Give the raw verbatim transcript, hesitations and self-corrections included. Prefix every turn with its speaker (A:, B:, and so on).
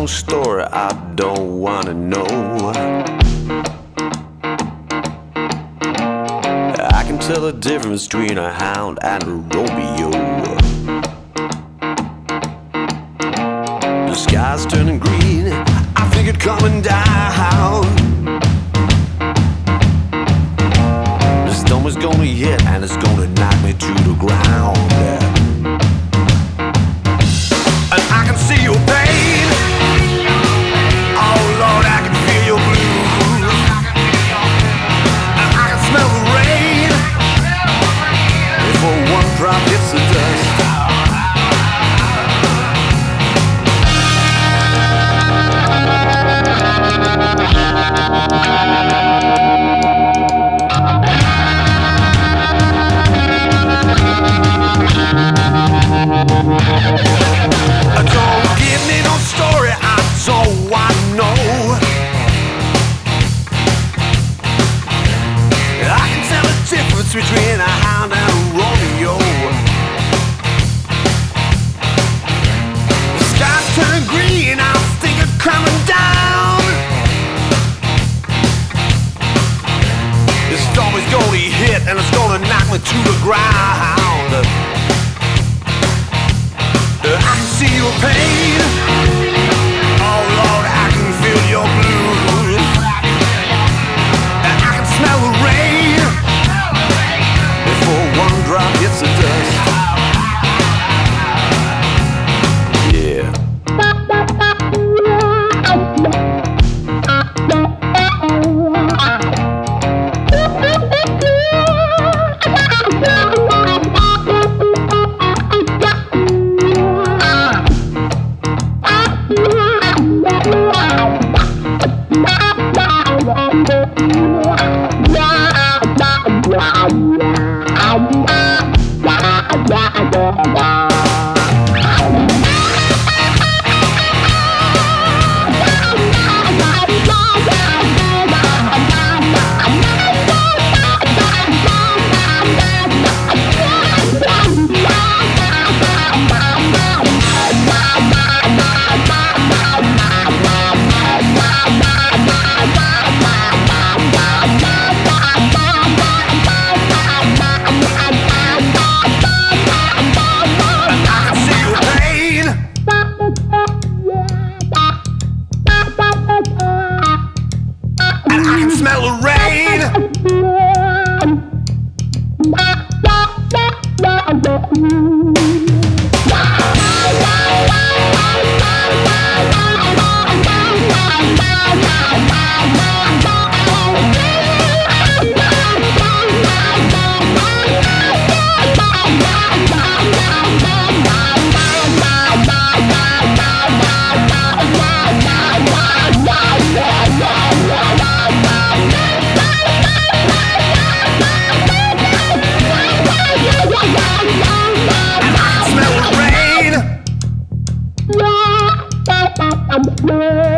A: story I don't wanna know. I can tell the difference between a hound and a Romeo. The sky's turning green, I think it's coming down. The storm is gonna hit and it's gonna knock me to the ground. And I can see your pain. Oh Lord, I can feel your blues. And I can smell the rain before one drop hits the dust. Don't give me no story I don't want to know. I can tell the difference between a hound and a Romeo. The sky's turning green, I think it's coming down. The storm is gonna hit and it's gonna knock me to the ground. I can see your pain. Oh Lord, I can feel your blues. And I can smell the rain before one drop hits the dust. Yeah. Smell the rain. Yeah.